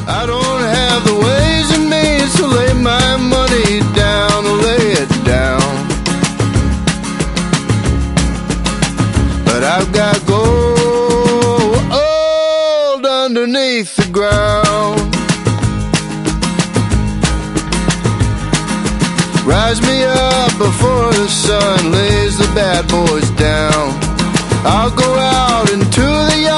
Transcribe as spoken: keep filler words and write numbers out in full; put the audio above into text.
I don't have the ways and means to lay my money down, to lay it down. But I've got gold underneath the ground. Rise me up before the sun lays the bad boys down. I'll go out into the yard